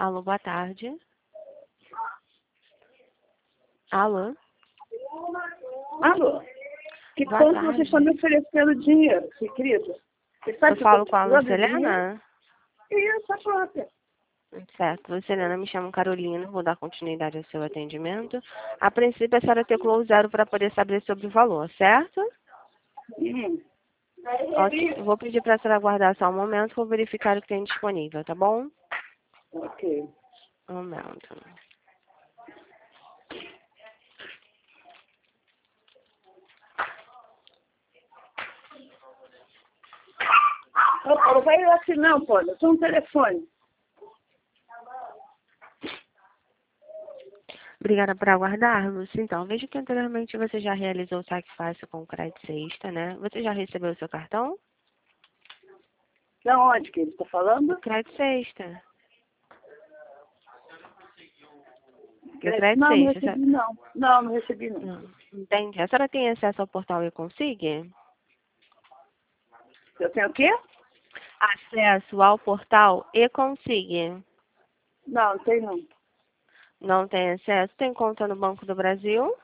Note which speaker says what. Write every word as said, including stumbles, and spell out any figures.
Speaker 1: Alô, boa tarde. Alô?
Speaker 2: Alô? Que
Speaker 1: Boa
Speaker 2: quanto
Speaker 1: tarde.
Speaker 2: vocês estão me oferecendo dinheiro, seu querido? Você sabe
Speaker 1: Eu
Speaker 2: que
Speaker 1: falo
Speaker 2: eu
Speaker 1: com a
Speaker 2: tô precisando de dinheiro?
Speaker 1: Lucelena?
Speaker 2: Isso, a própria.
Speaker 1: Certo. Lucelena, me chamo Carolina, vou dar continuidade ao seu atendimento. A princípio, a senhora teclou o zero para poder saber sobre o valor, certo?
Speaker 2: Hum.
Speaker 1: Ok. Eu vou pedir para a senhora aguardar só um momento, vou verificar o que tem disponível, tá bom?
Speaker 2: Ok.
Speaker 1: Um momento.
Speaker 2: Ô, Paulo, vai assim não, Paulo. Eu tô no telefone.
Speaker 1: Obrigada por aguardar, Lúcia. Então, vejo que anteriormente você já realizou o saque fácil com o crédito sexta, né? Você já recebeu o seu cartão?
Speaker 2: Da onde que ele está falando?
Speaker 1: Do crédito sexta. Do
Speaker 2: É,
Speaker 1: crédito
Speaker 2: Não, não
Speaker 1: sexta.
Speaker 2: recebi
Speaker 1: Você-
Speaker 2: não. Não, não recebi não.
Speaker 1: Não. Entendi. A senhora tem acesso ao portal e-Consigue?
Speaker 2: Eu tenho o quê?
Speaker 1: Acesso ao portal e-Consigue.
Speaker 2: Não, não tem não.
Speaker 1: Não tem acesso? Tem conta no Banco do Brasil?